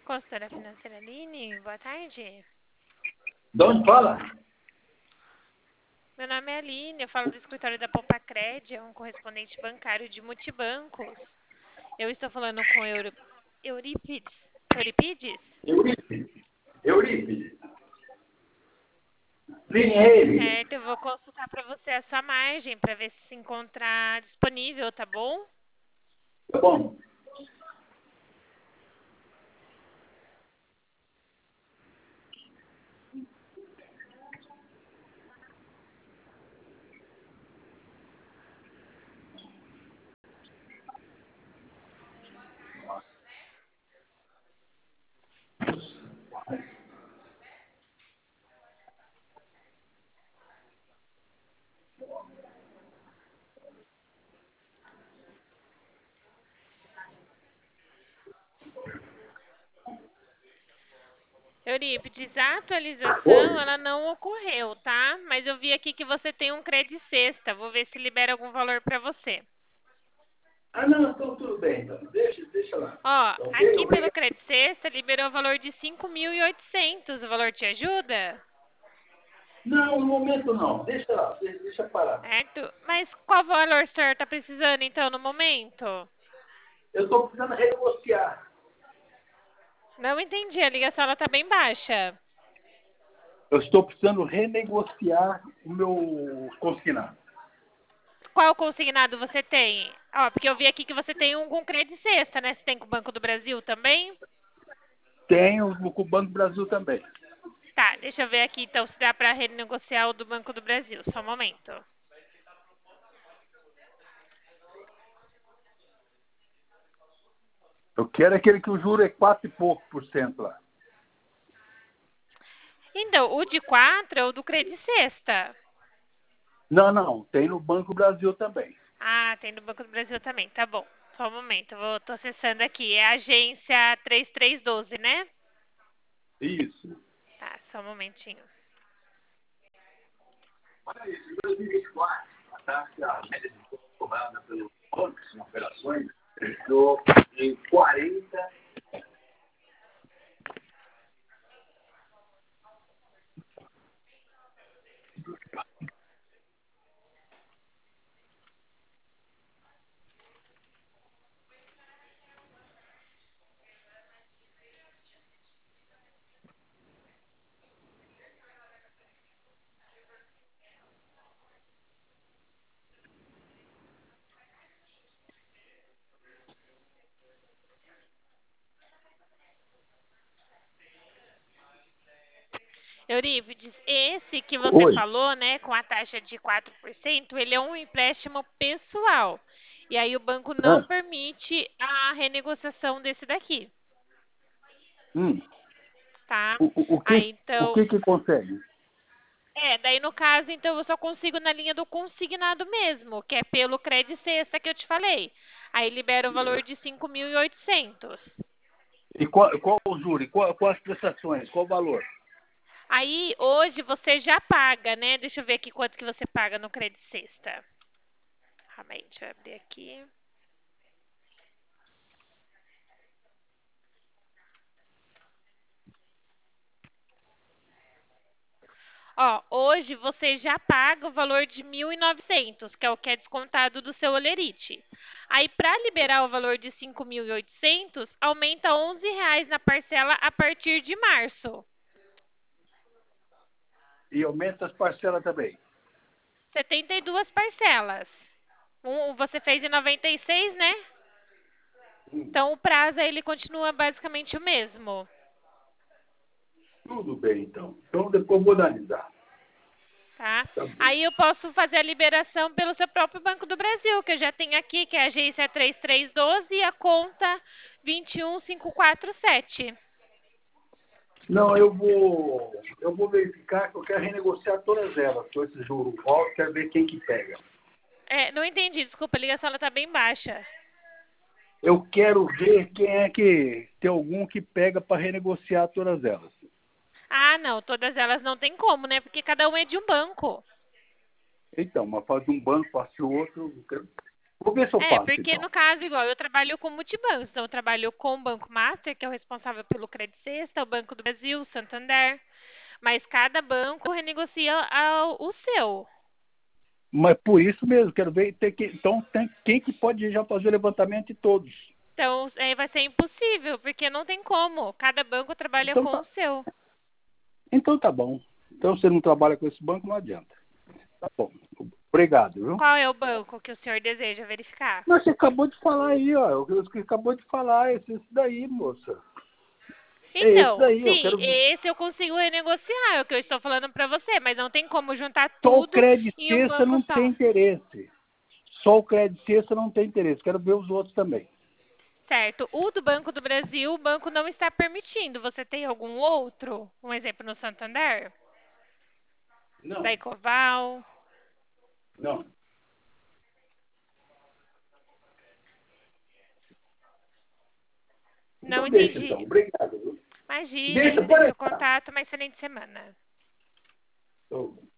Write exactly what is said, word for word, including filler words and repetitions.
Consultora financeira Aline, boa tarde. De onde fala? Meu nome é Aline, eu falo do escritório da Poupacred, é um correspondente bancário de multibancos. Eu estou falando com Euro... Eurípides. Eurípides? Eurípides. Eurípides. Sim, é ele. Certo, eu vou consultar para você a sua margem para ver se se encontrar disponível, tá bom? Tá bom. Eurípides, a atualização, Oi? ela não ocorreu, tá? Mas eu vi aqui que você tem um crédito sexta, vou ver se libera algum valor para você. Ah, não, então tudo bem. Então. Deixa, deixa lá. Ó, Ok? aqui pelo Obrigado. crédito sexta liberou o valor de cinco mil e oitocentos. O valor te ajuda? Não, no momento não. Deixa lá. Deixa, deixa parar. Certo? Mas qual valor o senhor está precisando então no momento? Eu estou precisando renegociar. Não entendi, a ligação ela tá bem baixa. Eu estou precisando renegociar o meu consignado. Qual consignado você tem? Ó, porque eu vi aqui que você tem um com crédito sexta, né? Você tem com o Banco do Brasil também? Tenho com o Banco do Brasil também. Tá, deixa eu ver aqui então se dá para renegociar o do Banco do Brasil. Só um momento. Eu quero aquele que o juro é quatro e pouco por cento lá. Então, o de quatro é o do crédito sexta. Não, não. Tem no Banco do Brasil também. Ah, tem no Banco do Brasil também, tá bom. Só um momento, eu vou, tô acessando aqui. É a agência três três um dois, né? Isso. Tá, só um momentinho. Olha isso, em dois mil e vinte e quatro, a taxa média de custo cobrada pelos bancos em operações fechou em quarenta. Eurípides, esse que você Oi. falou, né, com a taxa de quatro por cento, ele é um empréstimo pessoal. E aí o banco não Ah, permite a renegociação desse daqui, hum. tá? o, o, o, que, Aí o então, que que consegue? é, daí no caso, então eu só consigo na linha do consignado mesmo, que é pelo crédito sexta que eu te falei. Aí libera o valor de cinco mil e oitocentos. E qual, qual o juro? E qual, qual as prestações? Qual o valor? Aí hoje você já paga, né? Deixa eu ver aqui quanto que você paga no crédito sexta. Calma aí, deixa eu abrir aqui. Ó, hoje você já paga o valor de mil e novecentos, que é o que é descontado do seu olerite. Aí, para liberar o valor de cinco mil e oitocentos, aumenta onze reais na parcela a partir de março. E aumenta as parcelas também. setenta e duas parcelas. Um, você fez em noventa e seis, né? Hum. Então, o prazo aí, ele continua basicamente o mesmo. Tudo bem, então. Então depois eu vou analisar. Tá? Tá bom. Aí eu posso fazer a liberação pelo seu próprio Banco do Brasil, que eu já tenho aqui, que é a agência três três um dois e a conta dois um cinco quatro sete. Não, eu vou, eu vou verificar que eu quero renegociar todas elas com esse juro alto, quero ver quem que pega. É, não entendi, desculpa, a ligação está bem baixa. Eu quero ver quem é que tem algum que pega para renegociar todas elas. Ah, não, todas elas não tem como, né? Porque cada um é de um banco. Então, mas faz um banco, faz o outro. eu quero- Vou ver se eu É, faço, porque então. no caso, igual, eu trabalho com multibancos, então eu trabalho com o Banco Master, que é o responsável pelo Credit Sexta, o Banco do Brasil, o Santander, mas cada banco renegocia ao- o seu. Mas por isso mesmo, quero ver. Tem que, então, tem, quem que pode já fazer o levantamento de todos? Então, aí vai ser impossível, porque não tem como. Cada banco trabalha Então com tá, o seu. então tá bom. Então você não trabalha com esse banco, não adianta. Tá bom. Obrigado, viu? Qual é o banco que o senhor deseja verificar? Mas você acabou de falar aí, ó. O que acabou de falar, esse, esse daí, moça. É esse Então, daí, eu sim, quero ver. esse eu consigo renegociar, é o que eu estou falando para você, mas não tem como juntar Só o tudo Credit em um Sexta banco não só. tem interesse. Só o Credit Sexta não tem interesse. Quero ver os outros também. Certo. O do Banco do Brasil, o banco não está permitindo. Você tem algum outro? Um exemplo no Santander? Da Não, Ecoval? não. Não Então deixa, entendi. então. Obrigado, viu? Imagina, Deixa, agradeço para o contato, uma excelente semana. aí.